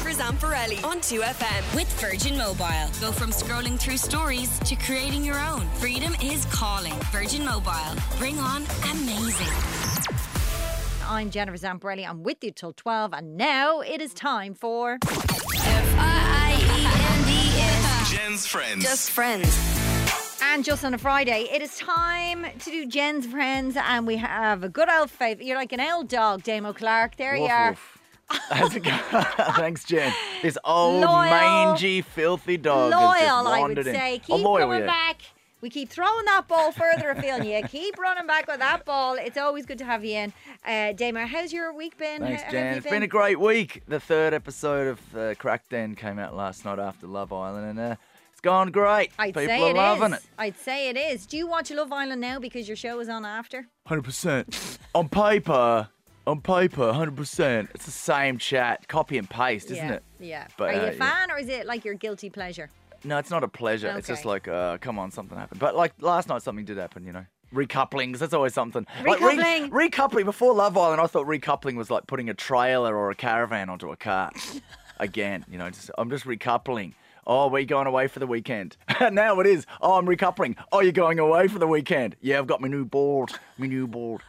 Jennifer Zamparelli on 2FM. With Virgin Mobile. Go from scrolling through stories to creating your own. Freedom is calling. Virgin Mobile. Bring on amazing. I'm Jennifer Zamparelli. I'm with you till 12, and now it is time for F-I-E-N-D-S. Jen's Friends. Just friends. And just on a Friday, it is time to do Jen's Friends, and we have a good old favourite. You're like an old dog, Damo Clark. There you are. How's it going? Thanks, Jen. This old, Loyal. mangy, filthy dog has just Loyal, I would wandered in. say. I'm Keep loyal, coming yeah. back. We keep throwing that ball further afield. You keep running back with that ball. It's always good to have you in. Damo, how's your week been? Thanks, How have Jen. you It's been a great week. The third episode of Crack Den came out last night after Love Island, and it's gone great. I'd People say are it loving is. it. I'd say it is. Do you watch Love Island now because your show is on after? 100%. On paper, 100%. It's the same chat, copy and paste, isn't it? Yeah. But, are you a yeah. fan, or is it like your guilty pleasure? No, it's not a pleasure. It's Okay. just like, come on, something happened. But like last night, something did happen, you know. Recouplings, that's always something. Recoupling. Like, recoupling. Before Love Island, I thought recoupling was like putting a trailer or a caravan onto a car. Again, you know, I'm just recoupling. Oh, we're going away for the weekend. Now it is. Oh, I'm recoupling. Oh, you're going away for the weekend. Yeah, I've got my new board. My new board.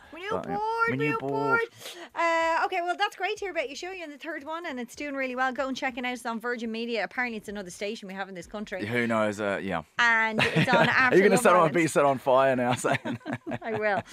Okay, well, that's great to hear about your show. You're in the third one, and it's doing really well. Go and check it out. It's on Virgin Media. Apparently, it's another station we have in this country. Who knows? Yeah. And it's on after Are you going Love to Island. be set on fire now saying? I will.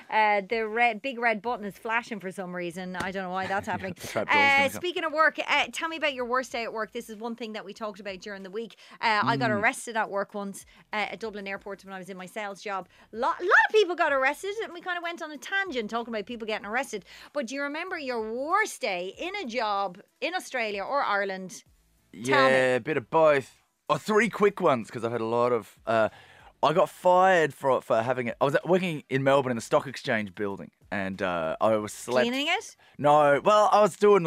The big red button is flashing for some reason. I don't know why that's happening. the trap door's gonna come. Speaking of work, tell me about your worst day at work. This is one thing that we talked about during the week. I got arrested at work once at Dublin Airport when I was in my sales job. A lot of people got arrested, and we kind of went on a tangent talking about people getting arrested. But do you remember your worst day in a job in Australia or Ireland? Tell me. Yeah, a bit of both. Oh, three quick ones because I've had a lot of. I got fired for having it. I was working in Melbourne in the Stock Exchange building, and I was Cleaning it? No, well, I was doing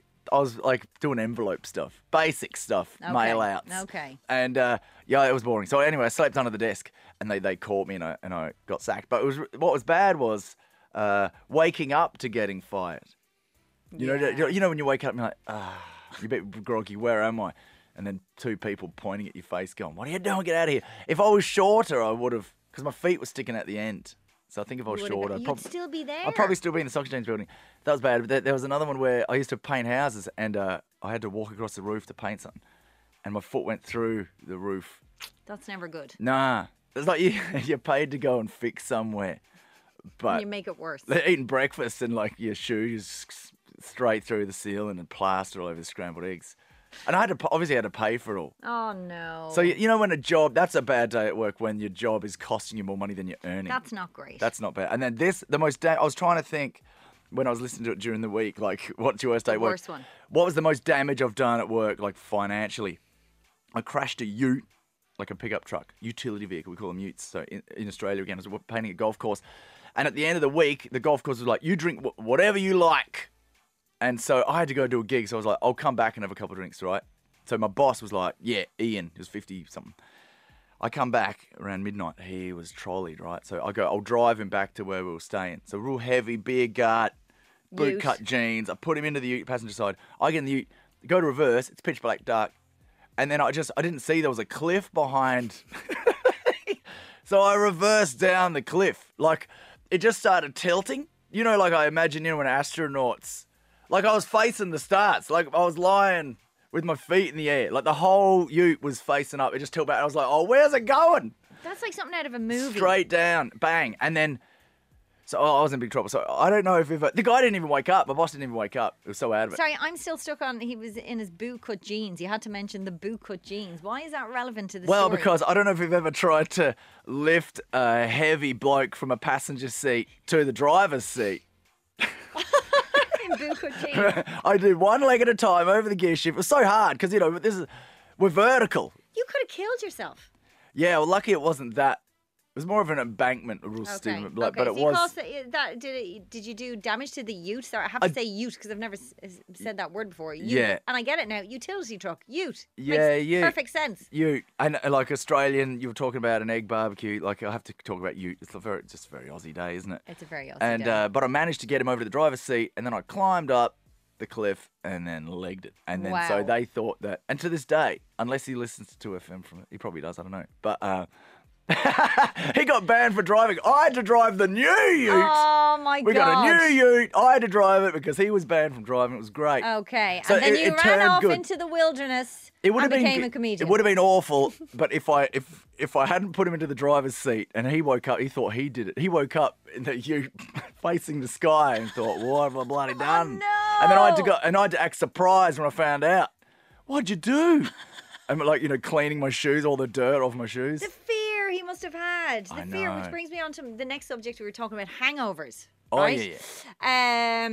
doing envelope stuff, basic stuff, mail outs. Okay. And yeah, it was boring. So anyway, I slept under the desk, and they caught me, and I got sacked. But what was bad was waking up to getting fired. You know when you wake up and you're like, you're a bit groggy. Where am I? And then two people pointing at your face going, what are you doing? Get out of here. If I was shorter, I would have, because my feet were sticking at the end. So I think if I was shorter, You'd still be there. I'd probably still be in the Stock Exchange building. That was bad. But there was another one where I used to paint houses, and I had to walk across the roof to paint something. And my foot went through the roof. That's never good. Nah. It's like you're paid to go and fix somewhere. But You make it worse. they're eating breakfast and like your shoes straight through the ceiling and plaster all over the scrambled eggs. And I obviously had to pay for it all. Oh, no. So, you know, when that's a bad day at work when your job is costing you more money than you're earning. That's not great. That's not bad. And then I was trying to think when I was listening to it during the week, like, what's your worst day at work? worst one. What was the most damage I've done at work, like, financially? I crashed a ute, like a pickup truck, utility vehicle. We call them utes. So in Australia, again, I was painting a golf course. And at the end of the week, the golf course was like, you drink whatever you like. And so I had to go do a gig. So I was like, I'll come back and have a couple of drinks, right? So my boss was like, yeah, Ian, he was 50-something. I come back around midnight. He was trolleyed, right? So I go, I'll drive him back to where we were staying. So real heavy, beer gut, boot cut jeans. I put him into the ute, passenger side. I get in the ute, go to reverse. It's pitch black, dark. And then I didn't see there was a cliff behind. So I reversed down the cliff. Like, it just started tilting. You know, like I imagine, when astronauts, like I was facing the stars. Like I was lying with my feet in the air. Like the whole ute was facing up. It just tilted back. I was like, oh, where's it going? That's like something out of a movie. Straight down, bang. And then, so I was in big trouble. So I don't know if the guy didn't even wake up. My boss didn't even wake up. It was so out of it. Sorry, I'm still stuck on, he was in his boot-cut jeans. You had to mention the boot-cut jeans. Why is that relevant to the Well, story? because I don't know if you've ever tried to lift a heavy bloke from a passenger seat to the driver's seat. In boot-cut jeans. I do one leg at a time over the gear shift. It was so hard because, we're vertical. You could have killed yourself. Yeah, well, lucky it wasn't that. It was more of an embankment, a real steep, but it was. Did you do damage to the ute? Sorry, I have to say ute because I've never said that word before. Ute. Yeah. And I get it now. Utility truck. Ute. Yeah, Makes ute. perfect sense. Ute. And like Australian, you were talking about an egg barbecue. Like, I have to talk about ute. It's just a very Aussie day, isn't it? It's a very Aussie And day. but I managed to get him over to the driver's seat, and then I climbed up, the cliff and then legged it. And then so Wow. they thought that, and to this day, unless he listens to 2FM from it, he probably does, I don't know. But he got banned for driving. I had to drive the new ute. Oh my We got a new ute. I had to drive it because he was banned from driving. It was great. Okay, So and then it you ran turned off good. into the wilderness It would and have been became a comedian. It would have been awful, but if I hadn't put him into the driver's seat and he woke up, he thought he did it. He woke up in the ute facing the sky and thought, "What have I bloody done?" no. And then I had to act surprised when I found out. What'd you do? I'm like, cleaning my shoes, all the dirt off my shoes. The fear he must have had. The I fear, know. which brings me on to the next subject we were talking about, hangovers. Oh, right? yeah.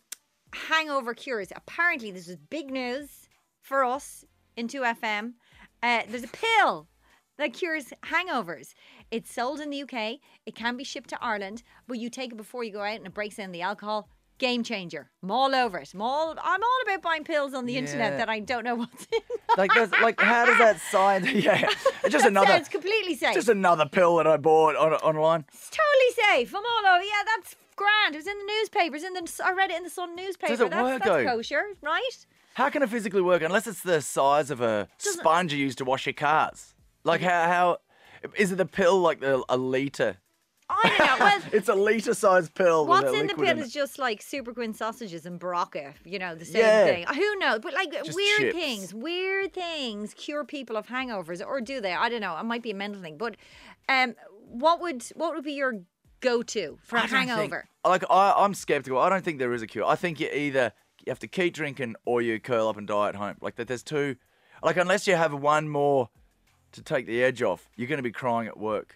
Hangover cures. Apparently, this is big news for us in 2FM. There's a pill that cures hangovers. It's sold in the UK. It can be shipped to Ireland, but you take it before you go out and it breaks down the alcohol. Game changer. I'm all over it. I'm all about buying pills on the internet Yeah. that I don't know what's in. How does that science? Yeah, it's just another. Sounds completely safe. Just another pill that I bought online. It's totally safe. I'm all over. Yeah, that's grand. It was in the newspapers. I read it in the Sun newspaper. Does it that's, work, that's though? kosher, right? How can it physically work unless it's the size of a sponge you use to wash your cars? Like how is it the pill like a litre? I don't know. Well, It's a litre-sized pill. what's with a in the liquid pill in is it. just like super queen sausages and Barocca, the same Yeah. thing. Who knows? But like Just weird chips. things cure people of hangovers, or do they? I don't know. It might be a mental thing. But what would be your go-to for a I don't think- hangover? I'm skeptical. I don't think there is a cure. I think you have to keep drinking or you curl up and die at home. Like that, there's two. Like unless you have one more to take the edge off, you're going to be crying at work.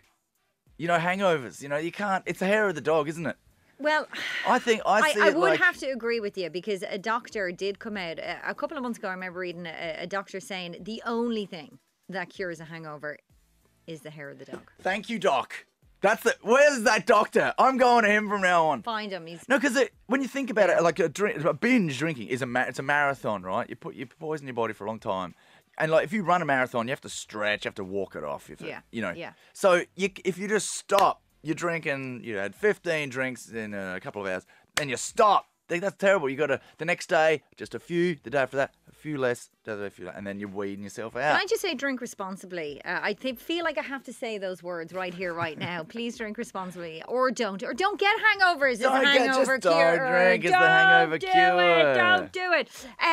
Hangovers. You can't. It's the hair of the dog, isn't it? Well, I see I it would like. have to agree with you because a doctor did come out a couple of months ago. I remember reading a doctor saying the only thing that cures a hangover is the hair of the dog. Thank you, Doc. Where's that doctor? I'm going to him from now on. Find him. He's No, because when you think about it, like a binge drinking is it's a marathon, right? You poison your body for a long time, and like if you run a marathon, you have to stretch, you have to walk it off. Yeah. Yeah. So if you just stop, you're drinking. You had 15 drinks in a couple of hours, and you stop. That's terrible. You got to the next day, just a few. The day after that, a few less. The day after a few less, and then you're weeding yourself out. Can I just say drink responsibly? Feel like I have to say those words right here, right now. Please drink responsibly, or don't get hangovers. It's a hangover just cure. don't drink. It's the hangover cure. Don't do it.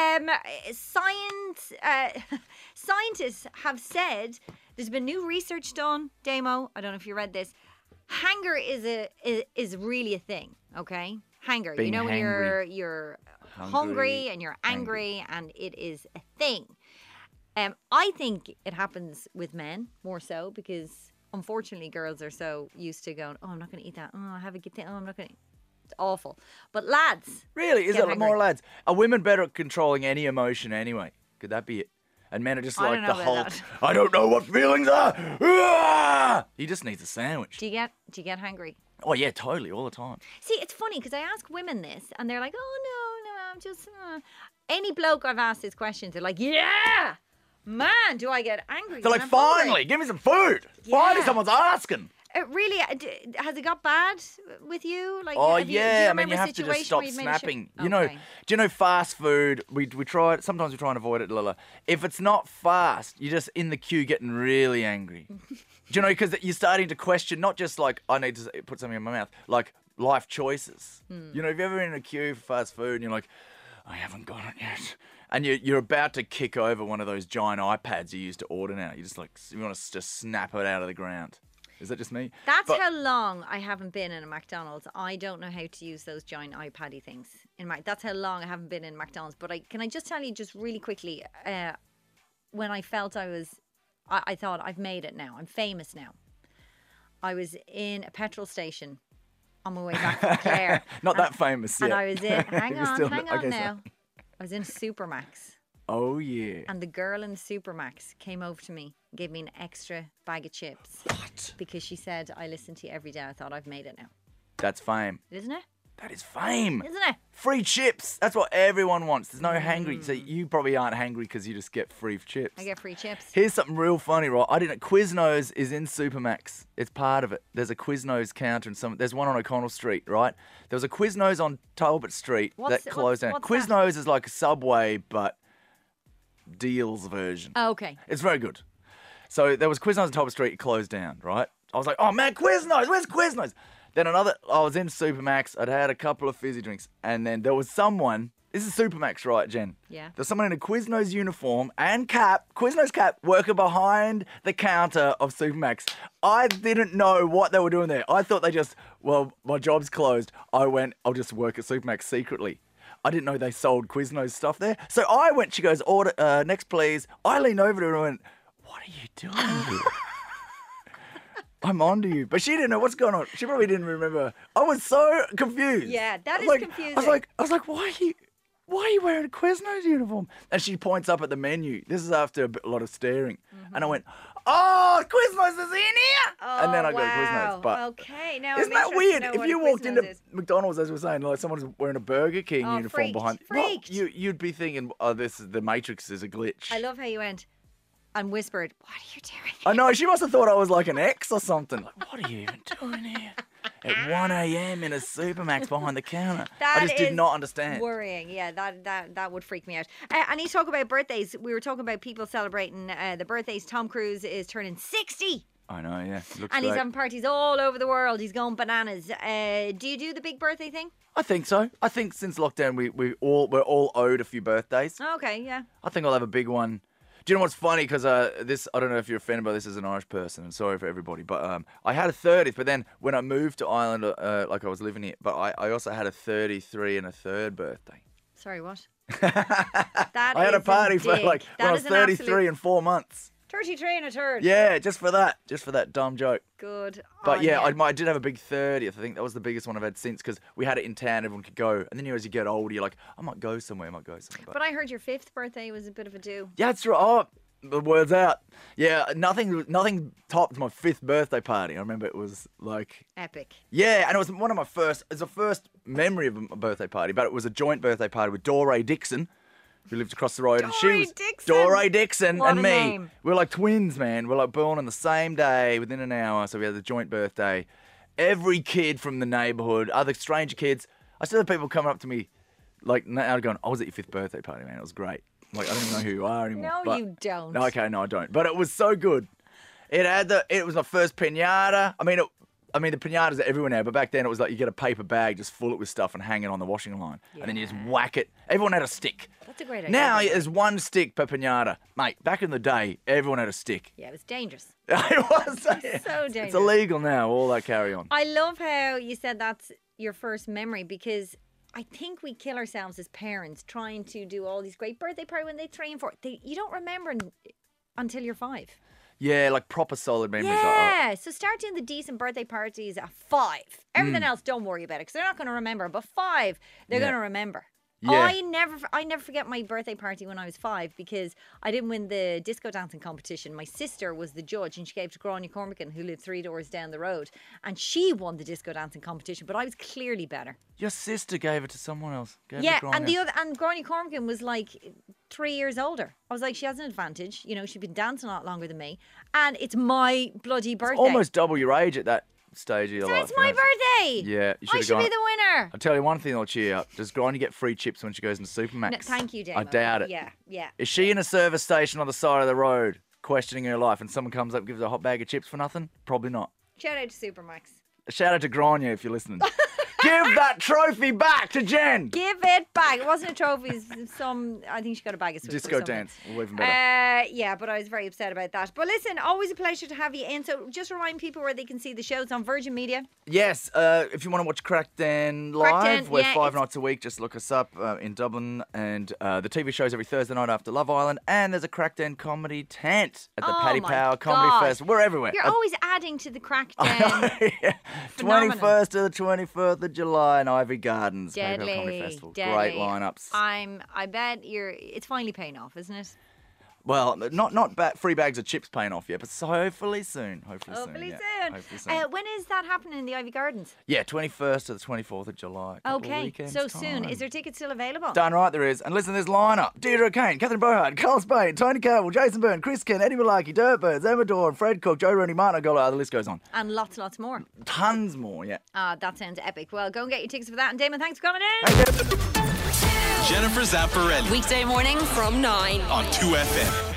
Scientists have said there's been new research done. Damo, I don't know if you read this. Hanger is really a thing. Okay, hanger. Being when hangry. you're Hungry, hungry and you're angry, and it is a thing. I think it happens with men more so because unfortunately girls are so used to going, oh, I'm not going to eat that. Oh, I have a good thing. Oh, I'm not going to. It's awful. But lads, Really? Is get it more hangry. lads? Are women better at controlling any emotion anyway? Could that be it? And men are just I like don't the know whole. about that. I don't know what feelings are. Ah! He just needs a sandwich. do you get hangry? Oh yeah, totally, all the time. See, it's funny because I ask women this and they're like, oh, no, I'm just. Any bloke I've asked this question, they're like, yeah, man, do I get angry? They're when like, I'm hungry." finally, give me some food. Finally, Yeah. someone's asking. It really has it got bad with you? Like, Oh have you, do yeah, you I remember mean you a have to situation just stop where you've made a snapping. Okay. Do you know fast food? We try it. Sometimes we try and avoid it, Lila. If it's not fast, you're just in the queue getting really angry. Do you know? Because you're starting to question not just like I need to put something in my mouth, like life choices. If you're ever in a queue for fast food and you're like, I haven't got it yet, and you're about to kick over one of those giant iPads you used to order now. You want to just snap it out of the ground. Is that just me? That's But- how long I haven't been in a McDonald's. I don't know how to use those giant iPad-y things. That's how long I haven't been in McDonald's. But can I just tell you just really quickly, when I felt I thought I've made it now. I'm famous now. I was in a petrol station on my way back from Clare. Not that famous yet. And I was in, hang You're still- on okay, now. sorry. I was in Supermax. Oh yeah. And the girl in the Supermax came over to me, gave me an extra bag of chips. What? Because she said, I listen to you every day. I thought I've made it now. That's fame. Isn't it? That is fame. Isn't it? Free chips. That's what everyone wants. There's no hangry. So you probably aren't hangry because you just get free chips. I get free chips. Here's something real funny, right? I didn't. Quiznos is in Supermax. It's part of it. There's a Quiznos counter and there's one on O'Connell Street, right? There was a Quiznos on Talbot Street that closed down. what's Quiznos is like a Subway, but deals version. Oh, okay. It's very good. So there was Quiznos on Talbot Street. It closed down, right? I was like, oh man, Quiznos. Where's Quiznos? Then I was in Supermax. I'd had a couple of fizzy drinks, and then there was someone. This is Supermax, right, Jen? Yeah. There's someone in a Quiznos uniform and cap, Quiznos cap, working behind the counter of Supermax. I didn't know what they were doing there. I thought they just, my job's closed. I went, I'll just work at Supermax secretly. I didn't know they sold Quiznos stuff there. So I went, she goes, order, next please. I leaned over to her and went, what are you doing here? I'm on to you. But she didn't know what's going on. She probably didn't remember. I was so confused. Yeah, that is confusing. I was like, why are you wearing a Quiznos uniform? And she points up at the menu. This is after a lot of staring. And I went, oh, Quiznos is in here. And then I go to Quiznos. But okay, now isn't that weird? If you walked into McDonald's, as we were saying, like someone's wearing a Burger King uniform behind, you'd be thinking, oh, the Matrix is a glitch. I love how you went and whispered, what are you doing? I know, she must have thought I was like an ex or something. Like, what are you even doing here? At 1 a.m. in a Supermax behind the counter. I just did not understand. Worrying, yeah, that would freak me out. I need to talk about birthdays. We were talking about people celebrating the birthdays. Tom Cruise is turning 60. I know, yeah. Looks and great. he's having parties all over the world. He's going bananas. Do you do the big birthday thing? I think so. I think since lockdown, we're all owed a few birthdays. Okay, yeah. I think I'll have a big one. Do you know what's funny? Because I don't know if you're offended by this as an Irish person, and sorry for everybody, but I had a 30th, but then when I moved to Ireland, like I was living here, but I also had a 33 and a third birthday. Sorry, what? I had a party for when I was 33 in 4 months. 33 and a third. Yeah, just for that dumb joke. Good. But I did have a big 30th. I think that was the biggest one I've had since because we had it in town. Everyone could go. And then as you get older, you're like, I might go somewhere. But I heard your 5th birthday was a bit of a do. Yeah, that's right. Oh, the word's out. Yeah, nothing topped my 5th birthday party. I remember it was like... epic. Yeah, and it was one of my first... It's the first memory of a birthday party, but it was a joint birthday party with Doré Dixon, who lived across the road. Doré Dixon What and a me. name. We were like twins, man. We were like born on the same day within an hour, so we had the joint birthday. Every kid from the neighbourhood, other stranger kids. I still have people coming up to me like now going, I was at your 5th birthday party, man. It was great. Like, I don't even know who you are anymore. No, you don't. No, okay, no, I don't. But it was so good. It was my first pinata. I mean, the pinatas are everywhere now, but back then it was like you get a paper bag, just fill it with stuff and hang it on the washing line. And then you just whack it. Everyone had a stick. That's a great idea. Now there's one stick per pinata. Mate, back in the day, everyone had a stick. Yeah, it was dangerous. It was. So dangerous. It's illegal now, all that carry on. I love how you said that's your first memory because I think we kill ourselves as parents trying to do all these great birthday parties when they're 3 and 4. You don't remember until you're 5. Yeah, like proper solid memories. Yeah, so start doing the decent birthday parties at 5. Everything else, don't worry about it because they're not going to remember. But 5, they're going to remember. Yeah. I never forget my birthday party when I was 5 because I didn't win the disco dancing competition. My sister was the judge and she gave it to Gráinne Cormacan, who lived 3 doors down the road. And she won the disco dancing competition, but I was clearly better. Your sister gave it to someone else. Yeah, and Gráinne Cormacan was like 3 years older. I was like, she has an advantage. You know, she'd been dancing a lot longer than me. And it's my bloody birthday. It's almost double your age at that stage of your life. It's my birthday. Yeah, you I should be the winner. I'll tell you one thing that'll cheer you up. Does Gráinne get free chips when she goes into Supermax? No, thank you, Damo. I doubt it. Yeah. Is she in a service station on the side of the road questioning her life and someone comes up and gives her a hot bag of chips for nothing? Probably not. Shout out to Supermax. Shout out to Gráinne if you're listening. Give that trophy back to Jen. Give it back. It wasn't a trophy. I think she got a bag of sweets. Disco dance. Even better. Yeah, but I was very upset about that. But listen, always a pleasure to have you in. So just remind people where they can see the shows on Virgin Media. Yes, if you want to watch Crackdown live, we're 5 nights a week. Just look us up in Dublin. And the TV show's every Thursday night after Love Island. And there's a Crackdown comedy tent at the Paddy Power Comedy Festival. We're everywhere. You're always adding to the Crackdown. Yeah. 21st to the 24th of July in Ivy Gardens. Deadly. Comedy Festival. Deadly. Great lineups. I bet it's finally paying off, isn't it? Well, not free bags of chips paying off yet, but hopefully soon. Hopefully soon. When is that happening in the Ivy Gardens? Yeah, 21st to the 24th of July. Okay, so soon. Is there tickets still available? Darn right there is. And listen to this lineup. Deirdre Kane, Catherine Bohart, Carl Spain, Tony Campbell, Jason Byrne, Chris Kent, Eddie Malaki, Dirtbirds, Emma Dorn, Fred Cook, Joe Rooney, Martin O'Gara, the list goes on. And lots more. Tons more, yeah. That sounds epic. Well, go and get your tickets for that. And Damon, thanks for coming in. Jennifer Zamparelli. Weekday morning from 9 on 2FM.